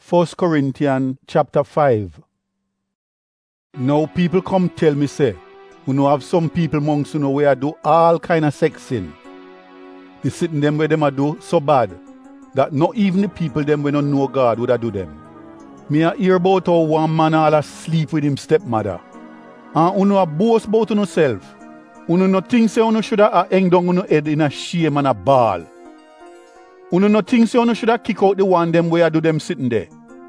1 Corinthians chapter 5. Now people come tell me say, you know have some people amongst you know where do all kind of sex sin. The sitting them where them a do so bad that not even the people them when don't know God would a do them. Me a hear about how one man all asleep with him stepmother. And you know a boast about yourself. You know think say you should have hang down on your head in a shame and a ball. You know think say you should have kick out the one them where do them sitting there.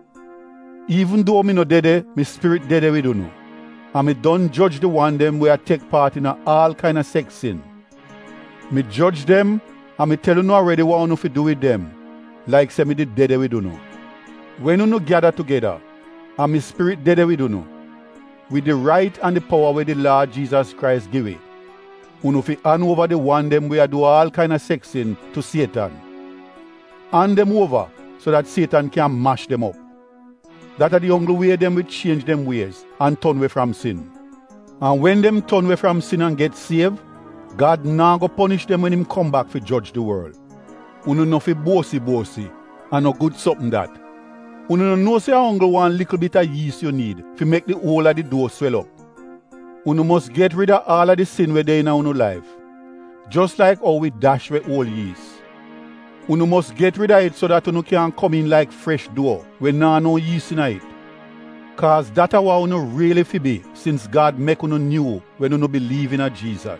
Even though me no dead, my spirit dead with you know. And me don't judge the one them where take part in all kind of sex sin. Me judge them and me tell you no already what you to do with them. Like say me did dead with you know. When you no gather together and my spirit dead with you know, with the right and the power where the Lord Jesus Christ give it, you know fi hand over the one them where do all kind of sex sin to Satan. Hand them over so that Satan can mash them up. That are the only way them will change them ways and turn away from sin. And when them turn away from sin and get saved, God now go punish them when him come back to judge the world. Uno no fi bossy and no good something that. Uno no know say only one little bit of yeast you need to make the whole of the dough swell up. Uno must get rid of all of the sin where they in uno life. Just like how we dash with old yeast. Uno must get rid of it so that uno can come in like fresh dough when no yeast in it. Cause that's what uno really fi be since God make uno new when uno believe in a Jesus.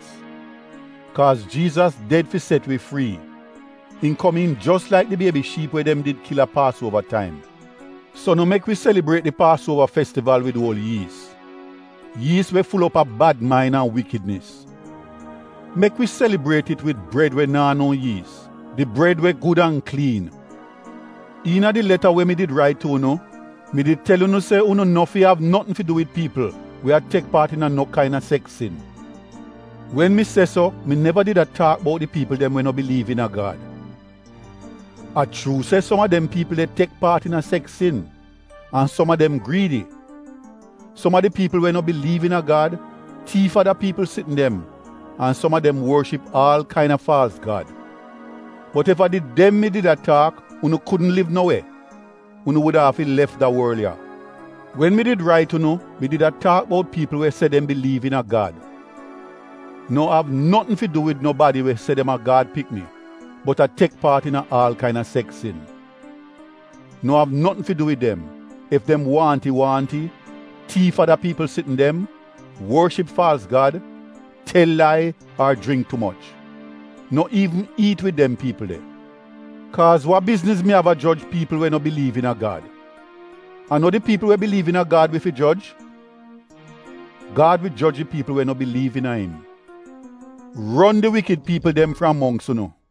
Cause Jesus dead fi set we free. In coming just like the baby sheep where them did kill a Passover time. So no make we celebrate the Passover festival with all yeast. Yeast we full up of bad mind and wickedness. Make we celebrate it with bread where no yeast. The bread were good and clean. In the letter where me did write to uno, me did tell uno say uno no fi have nothing to do with people where take part in a no kind of sex sin. When me say so, me never did a talk about the people them when no believe in a God. A true say some of them people that take part in a sex sin, and some of them greedy. Some of the people when no believe in a God, thief other people sitting them, and some of them worship all kind of false God. But if I did them me did a talk, uno couldn't live nowhere. Uno would have left the world here. When me did write uno, me did a talk about people who said them believe in a God. No have nothing to do with nobody who said them a God pick me, but I take part in all kind of sex sin. No have nothing to do with them. If them wanty, thief other people sitting them, worship false God, tell lie or drink too much. Not even eat with them people there. Cause what business me have a judge people when no believe in a God? I know the people who believe in a God with a judge. God will judge the people when no believe in a him. Run the wicked people them from amongst you know.